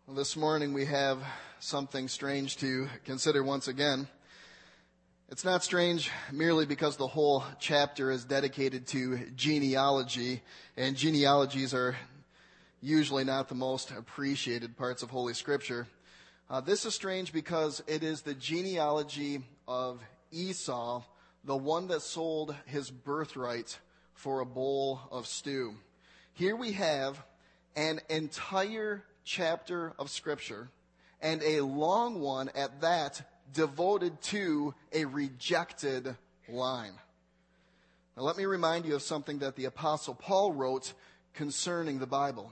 Well, this morning we have something strange to consider once again. It's not strange merely because the whole chapter is dedicated to genealogy, and genealogies are usually not the most appreciated parts of Holy Scripture. This is strange because it is the genealogy of Esau, the one that sold his birthright for a bowl of stew. Here we have an entire chapter of Scripture, and a long one at that, devoted to a rejected line. Now let me remind you of something that the Apostle Paul wrote concerning the Bible.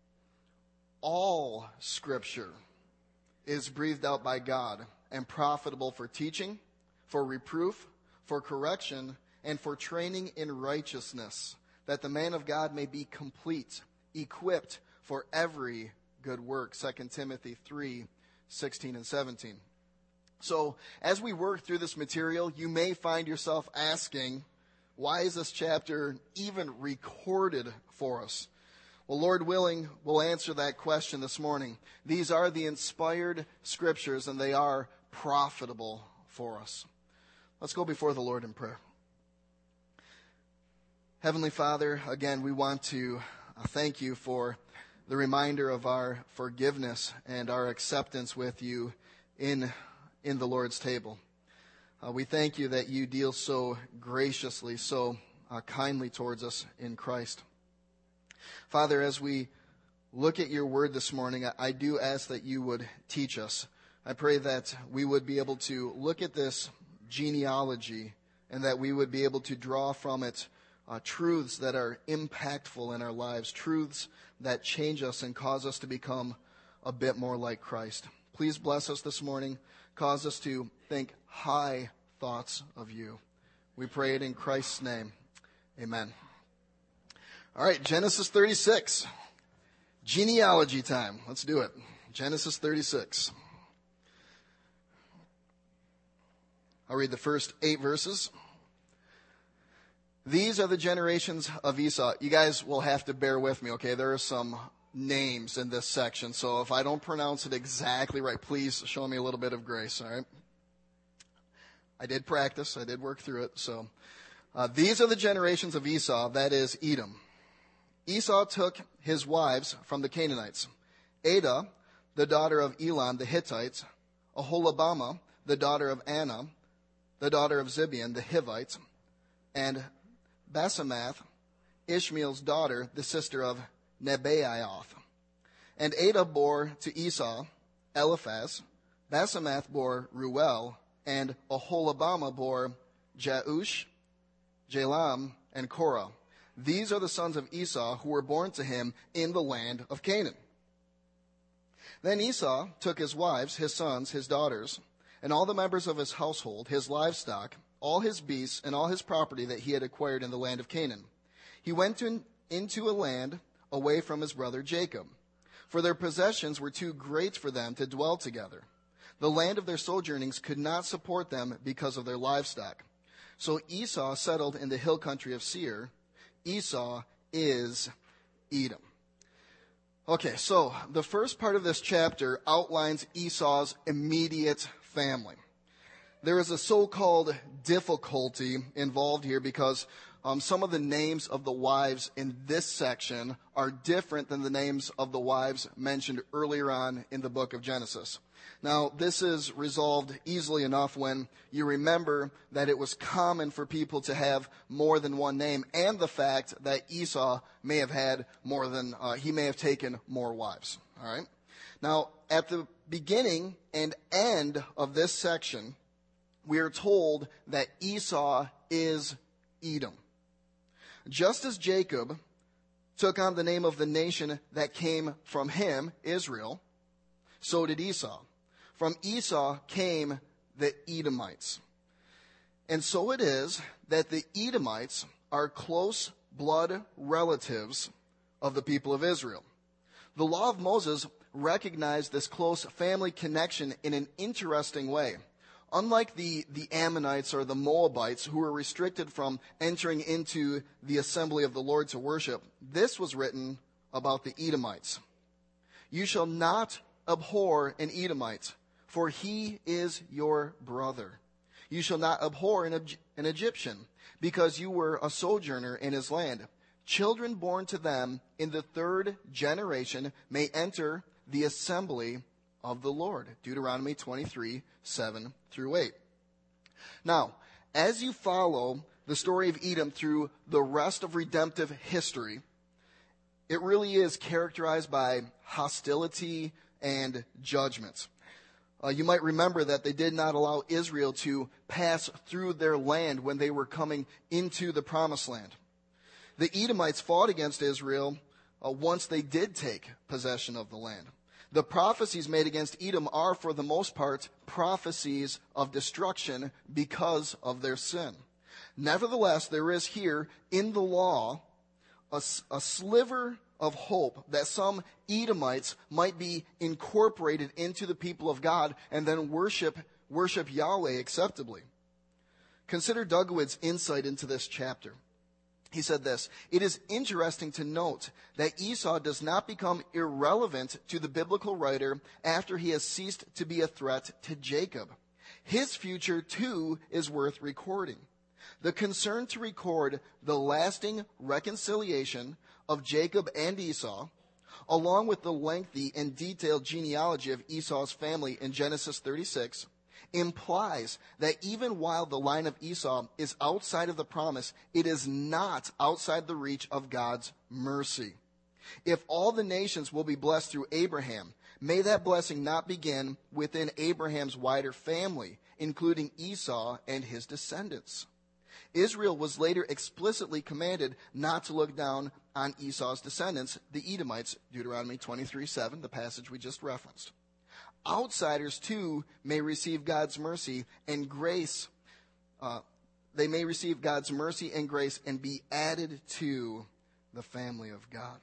All Scripture is breathed out by God and profitable for teaching, for reproof, for correction, and for training in righteousness, that the man of God may be complete, equipped for every good work. 2 Timothy 3:16 and 17. So, as we work through this material, you may find yourself asking, why is this chapter even recorded for us? Well, Lord willing, we'll answer that question this morning. These are the inspired Scriptures, and they are profitable for us. Let's go before the Lord in prayer. Heavenly Father, again, we want to thank you for the reminder of our forgiveness and our acceptance with you in the Lord's table. We thank you that you deal so graciously, so kindly towards us in Christ. Father, as we look at your word this morning, I do ask that you would teach us. I pray that we would be able to look at this genealogy and that we would be able to draw from it truths that are impactful in our lives, truths that change us and cause us to become a bit more like Christ. Please bless us this morning. Cause us to think high thoughts of you. We pray it in Christ's name. Amen. All right, Genesis 36. Genealogy time. Let's do it. Genesis 36. I'll read the first 8 verses. These are the generations of Esau. You guys will have to bear with me, okay? There are some names in this section, so if I don't pronounce it exactly right, please show me a little bit of grace, all right? I did practice. I did work through it. So these are the generations of Esau, that is Edom. Esau took his wives from the Canaanites: Adah, the daughter of Elon the Hittite; Aholibamah, the daughter of Anna, the daughter of Zibeon the Hivite; and Basemath, Ishmael's daughter, the sister of Nebaioth. And Adah bore to Esau Eliphaz; Basemath bore Ruel; and Aholibamah bore Jeush, Jalam, and Korah. These are the sons of Esau who were born to him in the land of Canaan. Then Esau took his wives, his sons, his daughters, and all the members of his household, his livestock, all his beasts, and all his property that he had acquired in the land of Canaan. He went into a land away from his brother Jacob, for their possessions were too great for them to dwell together. The land of their sojournings could not support them because of their livestock. So Esau settled in the hill country of Seir. Esau is Edom. Okay, so the first part of this chapter outlines Esau's immediate family. There is a so-called difficulty involved here because some of the names of the wives in this section are different than the names of the wives mentioned earlier on in the book of Genesis. Now, this is resolved easily enough when you remember that it was common for people to have more than one name, and the fact that Esau may have had he may have taken more wives. All right. Now, at the beginning and end of this section, we are told that Esau is Edom. Just as Jacob took on the name of the nation that came from him, Israel, so did Esau. From Esau came the Edomites. And so it is that the Edomites are close blood relatives of the people of Israel. The law of Moses recognized this close family connection in an interesting way. Unlike the Ammonites or the Moabites, who were restricted from entering into the assembly of the Lord to worship, this was written about the Edomites. You shall not abhor an Edomite, for he is your brother. You shall not abhor an Egyptian, because you were a sojourner in his land. Children born to them in the third generation may enter the assembly of the Lord. Deuteronomy 23, 7 through 8. Now, as you follow the story of Edom through the rest of redemptive history, it really is characterized by hostility and judgment. You might remember that they did not allow Israel to pass through their land when they were coming into the promised land. The Edomites fought against Israel once they did take possession of the land. The prophecies made against Edom are, for the most part, prophecies of destruction because of their sin. Nevertheless, there is here in the law a sliver of hope that some Edomites might be incorporated into the people of God and then worship Yahweh acceptably. Consider Dugwood's insight into this chapter. He said this: "It is interesting to note that Esau does not become irrelevant to the biblical writer after he has ceased to be a threat to Jacob. His future, too, is worth recording. The concern to record the lasting reconciliation of Jacob and Esau, along with the lengthy and detailed genealogy of Esau's family in Genesis 36, implies that even while the line of Esau is outside of the promise, it is not outside the reach of God's mercy. If all the nations will be blessed through Abraham, may that blessing not begin within Abraham's wider family, including Esau and his descendants. Israel was later explicitly commanded not to look down on Esau's descendants, the Edomites, Deuteronomy 23:7, the passage we just referenced. Outsiders, too, may receive God's mercy and grace. They may receive God's mercy and grace and be added to the family of God."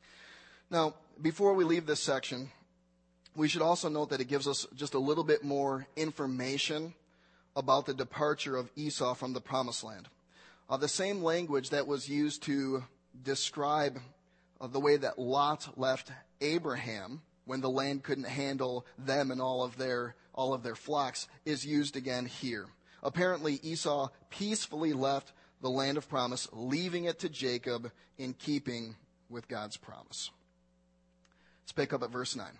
Now, before we leave this section, we should also note that it gives us just a little bit more information about the departure of Esau from the promised land. The same language that was used to describe the way that Lot left Abraham when the land couldn't handle them and all of their flocks is used again here. Apparently, Esau peacefully left the land of promise, leaving it to Jacob in keeping with God's promise. Let's pick up at verse 9.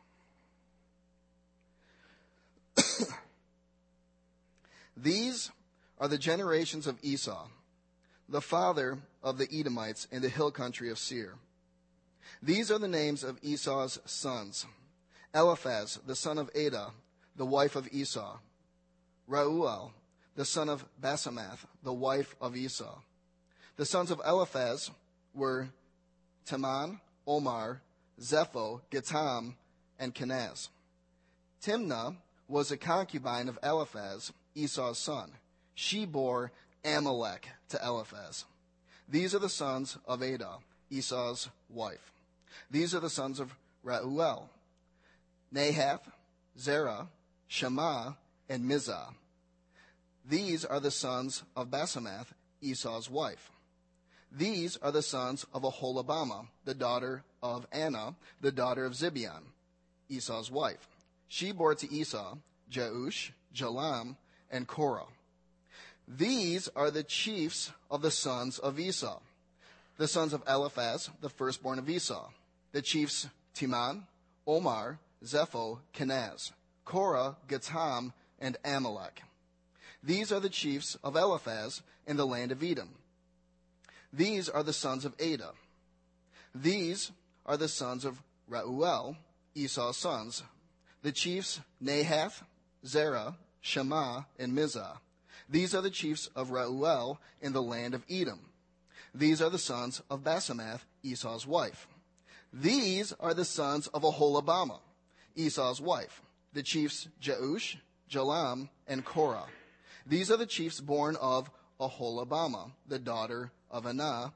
These are the generations of Esau, the father of the Edomites in the hill country of Seir. These are the names of Esau's sons: Eliphaz, the son of Adah, the wife of Esau; Reuel, the son of Basemath, the wife of Esau. The sons of Eliphaz were Teman, Omar, Zepho, Gatam, and Kenaz. Timnah was a concubine of Eliphaz, Esau's son. She bore Amalek to Eliphaz. These are the sons of Adah, Esau's wife. These are the sons of Reuel: Nahath, Zerah, Shema, and Mizah. These are the sons of Basemath, Esau's wife. These are the sons of Aholibamah, the daughter of Anna, the daughter of Zibeon, Esau's wife. She bore to Esau Jeush, Jalam, and Korah. These are the chiefs of the sons of Esau, the sons of Eliphaz, the firstborn of Esau. The chiefs Teman, Omar, Zepho, Kenaz, Korah, Gatam, and Amalek. These are the chiefs of Eliphaz in the land of Edom. These are the sons of Adah. These are the sons of Reuel, Esau's sons. The chiefs Nahath, Zerah, Shema, and Mizah. These are the chiefs of Reuel in the land of Edom. These are the sons of Basemath, Esau's wife. These are the sons of Aholibamah, Esau's wife. The chiefs Jeush, Jalam, and Korah. These are the chiefs born of Aholibamah, the daughter of Anna,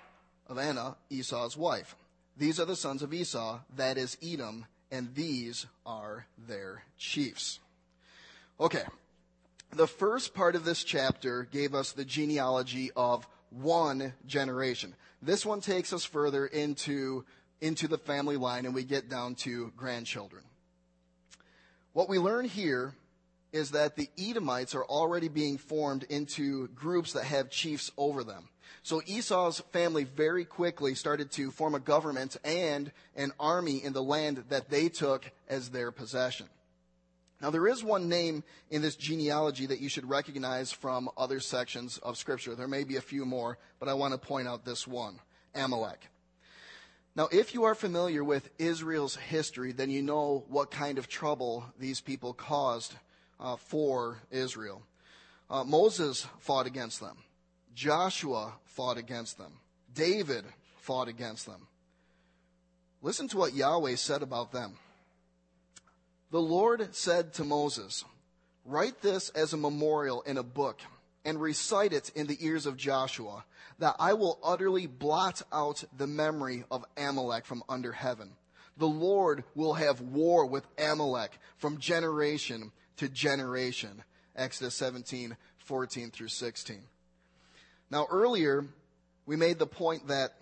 Esau's wife. These are the sons of Esau, that is Edom, and these are their chiefs. Okay, the first part of this chapter gave us the genealogy of one generation. This one takes us further into into the family line and we get down to grandchildren. What we learn here is that the Edomites are already being formed into groups that have chiefs over them. So Esau's family very quickly started to form a government and an army in the land that they took as their possession. Now, there is one name in this genealogy that you should recognize from other sections of Scripture. There may be a few more, but I want to point out this one, Amalek. Now, if you are familiar with Israel's history, then you know what kind of trouble these people caused for Israel. Moses fought against them. Joshua fought against them. David fought against them. Listen to what Yahweh said about them. The Lord said to Moses, "Write this as a memorial in a book and recite it in the ears of Joshua, that I will utterly blot out the memory of Amalek from under heaven. The Lord will have war with Amalek from generation to generation." Exodus 17:14 through 16. Now, earlier, we made the point that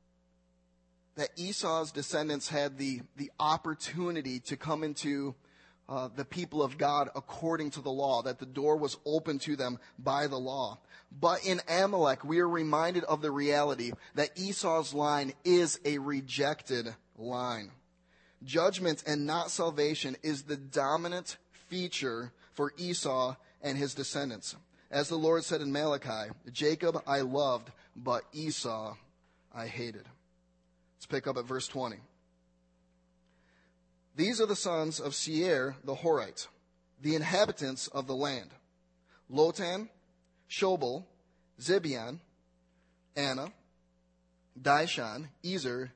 Esau's descendants had the opportunity to come into the people of God according to the law, that the door was open to them by the law. But in Amalek, we are reminded of the reality that Esau's line is a rejected line. Judgment and not salvation is the dominant feature for Esau and his descendants. As the Lord said in Malachi, "Jacob I loved, but Esau I hated." Let's pick up at verse 20. These are the sons of Seir the Horite, the inhabitants of the land: Lotan, Shobal, Zibeon, Anna, Dishon, Ezer,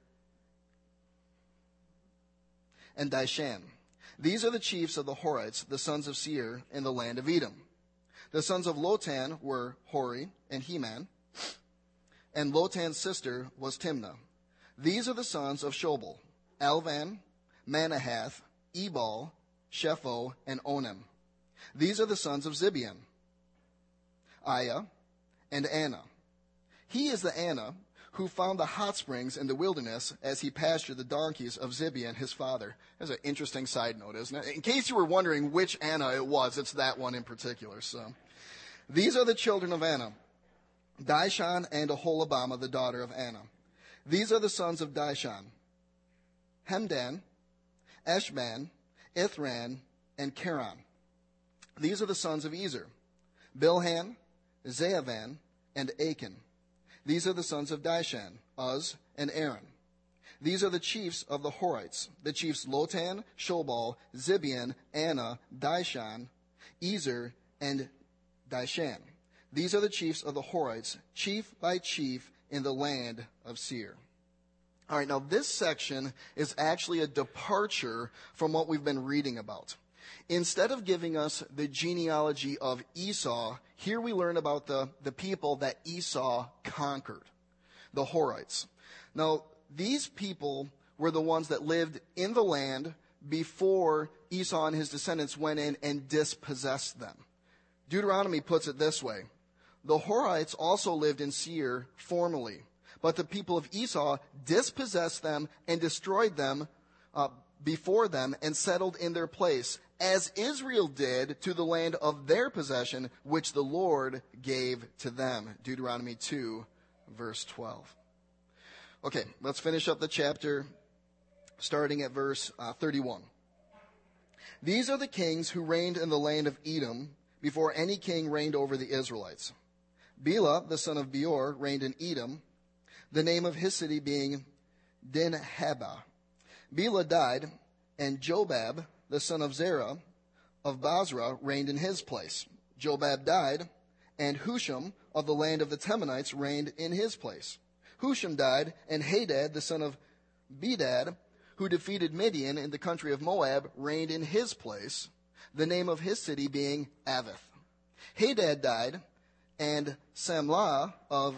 and Dishan. These are the chiefs of the Horites, the sons of Seir, in the land of Edom. The sons of Lotan were Hori and Heman, and Lotan's sister was Timnah. These are the sons of Shobal: Alvan, Manahath, Ebal, Shepho, and Onem. These are the sons of Zibeon: Aiah and Anna. He is the Anna who found the hot springs in the wilderness as he pastured the donkeys of Zibeon, his father. That's an interesting side note, isn't it? In case you were wondering which Anna it was, it's that one in particular. So, these are the children of Anna: Dishon and Aholibamah, the daughter of Anna. These are the sons of Dishon: Hemdan, Eshban, Ithran, and Keran. These are the sons of Ezer: Bilhan, Zaavan, and Achan. These are the sons of Dishan: Uz and Aaron. These are the chiefs of the Horites, the chiefs Lotan, Shobal, Zibeon, Anna, Dishon, Ezer, and Dishan. These are the chiefs of the Horites, chief by chief, in the land of Seir. All right, now this section is actually a departure from what we've been reading about. Instead of giving us the genealogy of Esau, here we learn about the people that Esau conquered, the Horites. Now, these people were the ones that lived in the land before Esau and his descendants went in and dispossessed them. Deuteronomy puts it this way: the Horites also lived in Seir formerly, but the people of Esau dispossessed them and destroyed them before them and settled in their place, as Israel did to the land of their possession, which the Lord gave to them. Deuteronomy 2, verse 12. Okay, let's finish up the chapter, starting at verse 31. These are the kings who reigned in the land of Edom before any king reigned over the Israelites. Bela, the son of Beor, reigned in Edom, the name of his city being Dinhabah. Bela died, and Jobab, the son of Zerah of Basra, reigned in his place. Jobab died, and Husham of the land of the Temanites reigned in his place. Husham died, and Hadad, the son of Bedad, who defeated Midian in the country of Moab, reigned in his place, the name of his city being Avith. Hadad died, and Samlah of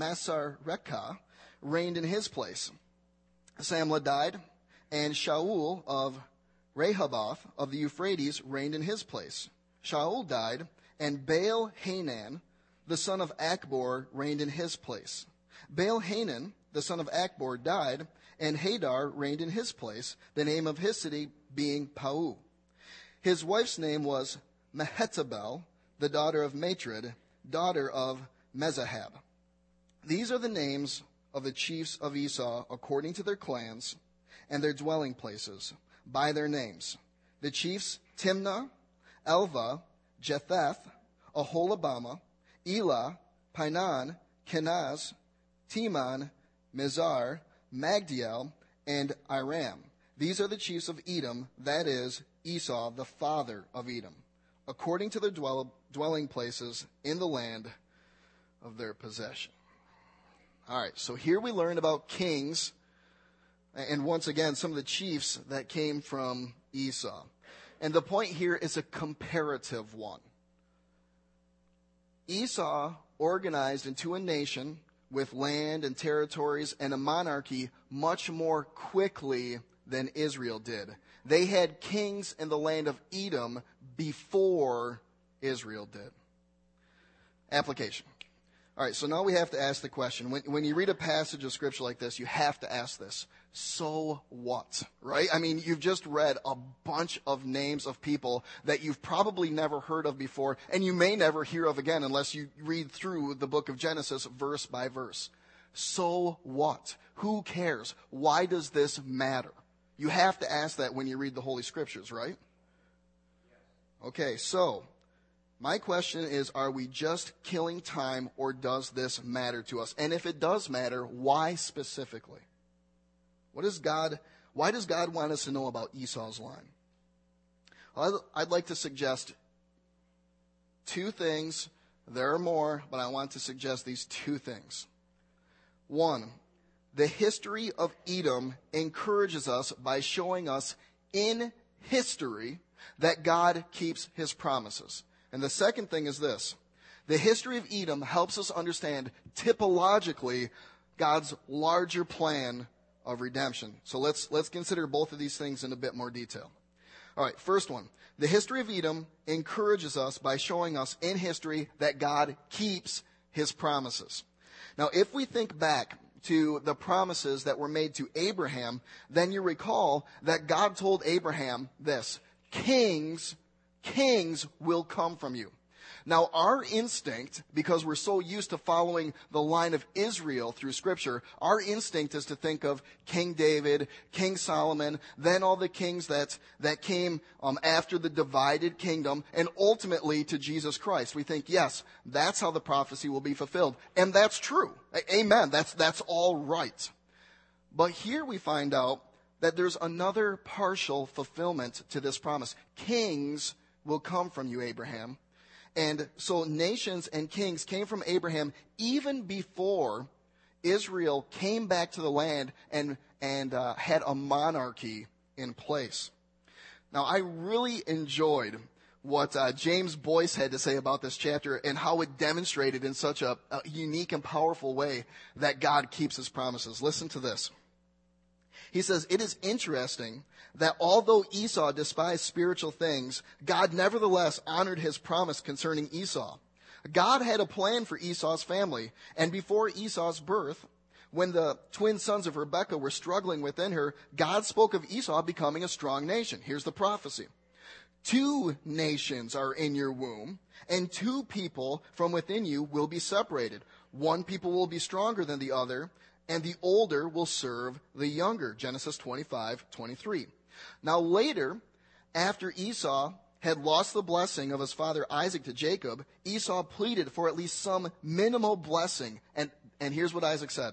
Masrekah reigned in his place. Samlah died, and Shaul of Rehoboth of the Euphrates reigned in his place. Shaul died, and Baal-Hanan, the son of Achbor, reigned in his place. Baal-Hanan the son of Akbor, died, and Hadar reigned in his place, the name of his city being Pau. His wife's name was Mehetabel, the daughter of Matred, daughter of Mezahab. These are the names of the chiefs of Esau according to their clans and their dwelling places, by their names. The chiefs Timnah, Elva, Jetheth, Aholabama, Elah, Pinan, Kenaz, Teman, Mizar, Magdiel, and Iram. These are the chiefs of Edom, that is, Esau, the father of Edom, according to their dwelling places in the land of their possession. All right, so here we learn about kings, and once again, some of the chiefs that came from Esau. And the point here is a comparative one. Esau organized into a nation with land and territories and a monarchy much more quickly than Israel did. They had kings in the land of Edom before Israel did. Application. All right, so now we have to ask the question. When you read a passage of Scripture like this, you have to ask this. So what? Right? I mean, you've just read a bunch of names of people that you've probably never heard of before, and you may never hear of again unless you read through the book of Genesis verse by verse. So what? Who cares? Why does this matter? You have to ask that when you read the Holy Scriptures, right? Okay, so my question is, are we just killing time, or does this matter to us? And if it does matter, why specifically? Why does God want us to know about Esau's line? Well, I'd like to suggest two things. There are more, but I want to suggest these two things. One, the history of Edom encourages us by showing us in history that God keeps his promises. And the second thing is this. The history of Edom helps us understand typologically God's larger plan of redemption. So let's consider both of these things in a bit more detail. All right, first one. The history of Edom encourages us by showing us in history that God keeps his promises. Now, if we think back to the promises that were made to Abraham, then you recall that God told Abraham this: kings will come from you. Now, our instinct, because we're so used to following the line of Israel through Scripture, our instinct is to think of King David, King Solomon, then all the kings that came after the divided kingdom, and ultimately to Jesus Christ. We think, yes, that's how the prophecy will be fulfilled. And that's true. Amen. That's all right. But here we find out that there's another partial fulfillment to this promise. Kings will come from you, Abraham. And so nations and kings came from Abraham even before Israel came back to the land and had a monarchy in place. Now, I really enjoyed what James Boyce had to say about this chapter and how it demonstrated in such a unique and powerful way that God keeps his promises. Listen to this. He says, it is interesting that although Esau despised spiritual things, God nevertheless honored his promise concerning Esau. God had a plan for Esau's family, and before Esau's birth, when the twin sons of Rebekah were struggling within her, God spoke of Esau becoming a strong nation. Here's the prophecy. 2 nations are in your womb, and 2 people from within you will be separated. 1 people will be stronger than the other, and the older will serve the younger. Genesis 25:23. Now later, after Esau had lost the blessing of his father Isaac to Jacob, Esau pleaded for at least some minimal blessing. And here's what Isaac said.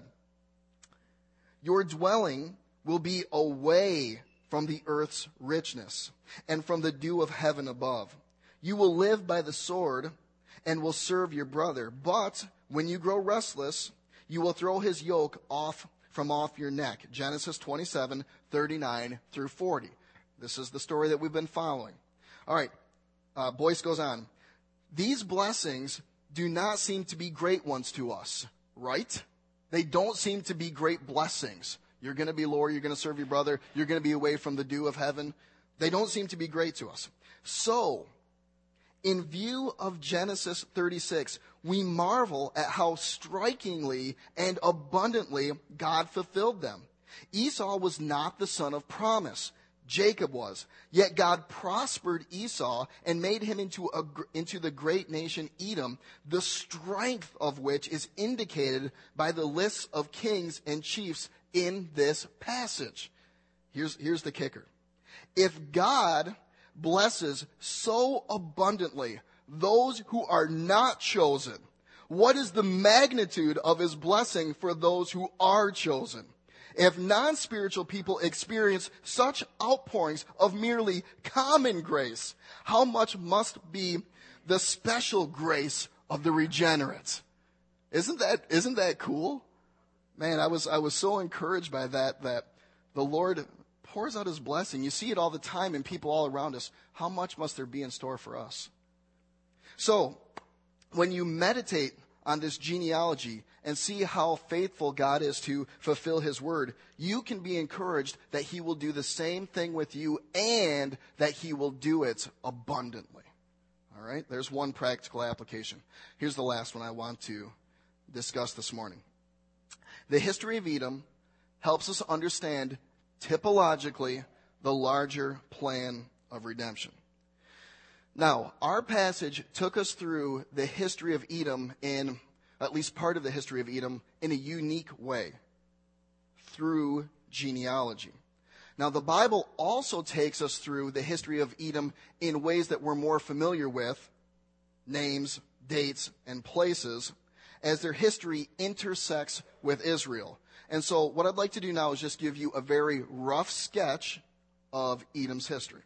Your dwelling will be away from the earth's richness and from the dew of heaven above. You will live by the sword and will serve your brother. But when you grow restless, you will throw his yoke from off your neck. Genesis 27:39 through 40. This is the story that we've been following. All right, Boyce goes on. These blessings do not seem to be great ones to us, right? They don't seem to be great blessings. You're going to be lower, you're going to serve your brother, you're going to be away from the dew of heaven. They don't seem to be great to us. So, In view of Genesis 36, we marvel at how strikingly and abundantly God fulfilled them. Esau was not the son of promise. Jacob was. Yet God prospered Esau and made him into the great nation Edom, the strength of which is indicated by the lists of kings and chiefs in this passage. Here's the kicker. If God blesses so abundantly those who are not chosen, what is the magnitude of his blessing for those who are chosen? If non-spiritual people experience such outpourings of merely common grace, how much must be the special grace of the regenerate? Isn't that cool? Man, I was so encouraged by that the Lord pours out his blessing. You see it all the time in people all around us. How much must there be in store for us? So, when you meditate on this genealogy and see how faithful God is to fulfill his word, you can be encouraged that he will do the same thing with you and that he will do it abundantly. All right? There's one practical application. Here's the last one I want to discuss this morning. The history of Edom helps us understand typologically the larger plan of redemption. Now, our passage took us through the history of Edom in, at least part of the history of Edom, in a unique way, through genealogy. Now, the Bible also takes us through the history of Edom in ways that we're more familiar with, names, dates, and places, as their history intersects with Israel. And so what I'd like to do now is just give you a very rough sketch of Edom's history.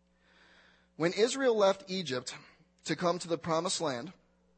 When Israel left Egypt to come to the Promised Land,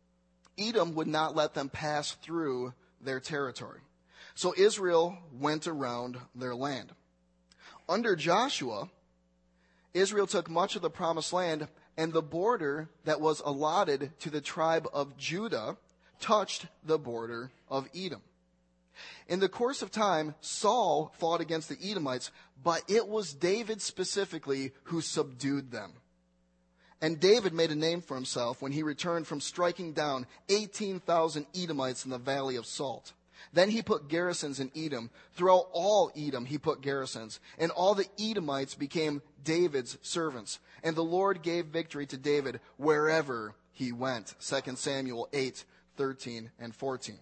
Edom would not let them pass through their territory. So Israel went around their land. Under Joshua, Israel took much of the Promised Land, and the border that was allotted to the tribe of Judah touched the border of Edom. In the course of time, Saul fought against the Edomites, but it was David specifically who subdued them. And David made a name for himself when he returned from striking down 18,000 Edomites in the Valley of Salt. Then he put garrisons in Edom. Throughout all Edom he put garrisons. And all the Edomites became David's servants. And the Lord gave victory to David wherever he went. 2 Samuel 8:13 and 14.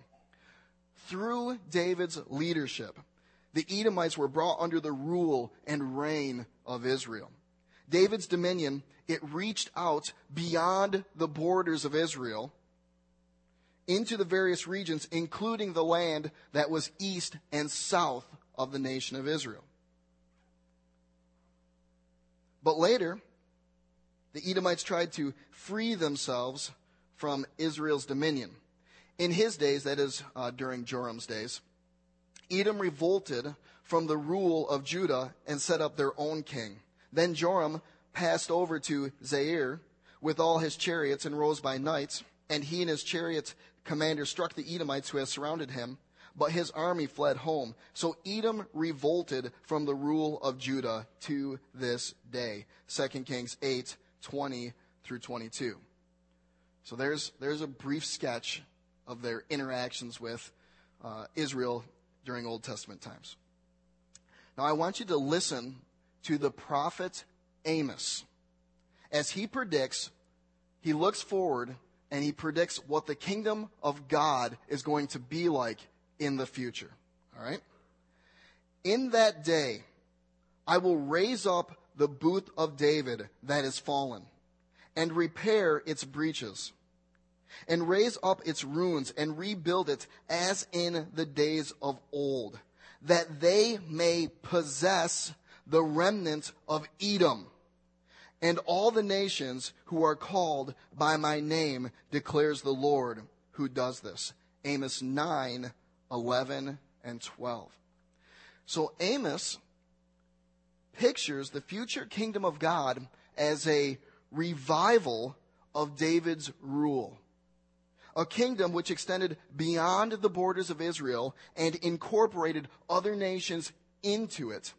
Through David's leadership, the Edomites were brought under the rule and reign of Israel. David's dominion, it reached out beyond the borders of Israel into the various regions, including the land that was east and south of the nation of Israel. But later, the Edomites tried to free themselves from Israel's dominion. In his days, that is during Joram's days, Edom revolted from the rule of Judah and set up their own king. Then Joram passed over to Zair with all his chariots and rose by night, and he and his chariot commander struck the Edomites who had surrounded him, but his army fled home. So Edom revolted from the rule of Judah to this day. 2 Kings 8:20 through 22. So there's a brief sketch of their interactions with Israel during Old Testament times. Now I want you to listen to the prophet Amos. As he predicts, he looks forward and he predicts what the kingdom of God is going to be like in the future. All right? In that day, I will raise up the booth of David that is fallen and repair its breaches and raise up its ruins and rebuild it as in the days of old, that they may possess the remnant of Edom and all the nations who are called by my name, declares the Lord who does this. Amos 9:11 and 12. So Amos pictures the future kingdom of God as a revival of David's rule. A kingdom which extended beyond the borders of Israel and incorporated other nations into it.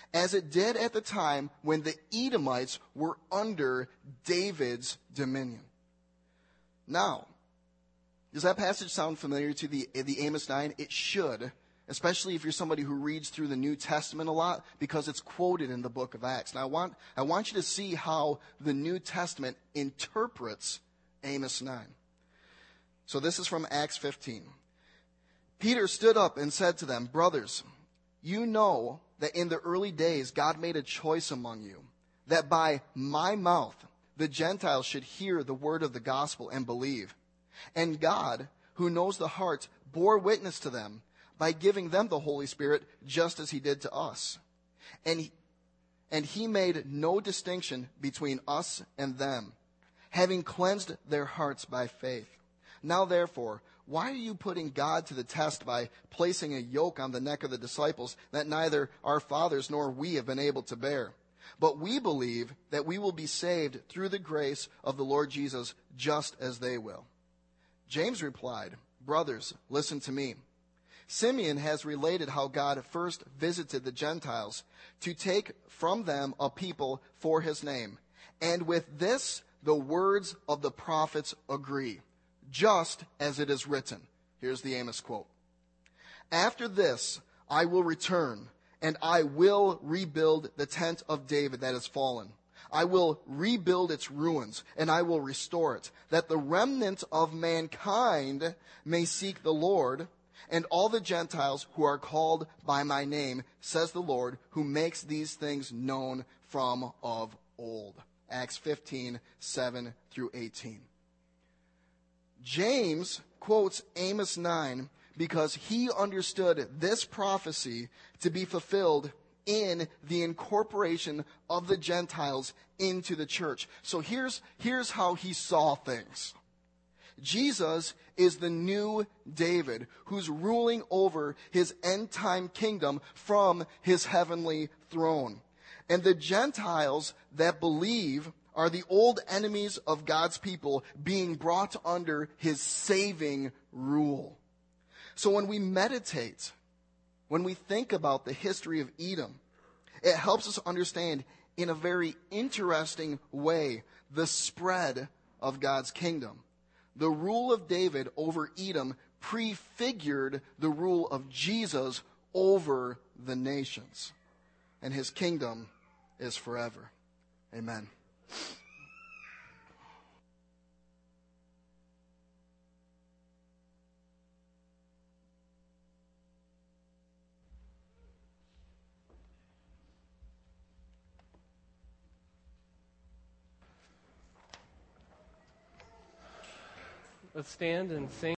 as it did at the time when the Edomites were under David's dominion. Now, does that passage sound familiar to the Amos 9? It should, especially if you're somebody who reads through the New Testament a lot, because it's quoted in the book of Acts. Now, I want you to see how the New Testament interprets Amos 9. So this is from Acts 15. Peter stood up and said to them, "Brothers, you know that in the early days God made a choice among you, that by my mouth the Gentiles should hear the word of the gospel and believe. And God, who knows the heart, bore witness to them by giving them the Holy Spirit, just as he did to us. And he made no distinction between us and them, having cleansed their hearts by faith. Now therefore, why are you putting God to the test by placing a yoke on the neck of the disciples that neither our fathers nor we have been able to bear? But we believe that we will be saved through the grace of the Lord Jesus, just as they will." James replied, "Brothers, listen to me. Simeon has related how God first visited the Gentiles to take from them a people for his name. And with this, the words of the prophets agree, just as it is written." Here's the Amos quote. "After this, I will return, and I will rebuild the tent of David that has fallen. I will rebuild its ruins, and I will restore it, that the remnant of mankind may seek the Lord, and all the Gentiles who are called by my name, says the Lord, who makes these things known from of old." Acts 15, 7 through 18. James quotes Amos 9 because he understood this prophecy to be fulfilled in the incorporation of the Gentiles into the church. So here's how he saw things. Jesus is the new David who's ruling over his end-time kingdom from his heavenly throne. And the Gentiles that believe are the old enemies of God's people being brought under his saving rule. So when we meditate, when we think about the history of Edom, it helps us understand in a very interesting way the spread of God's kingdom. The rule of David over Edom prefigured the rule of Jesus over the nations. And his kingdom is forever. Amen. Let's stand and sing.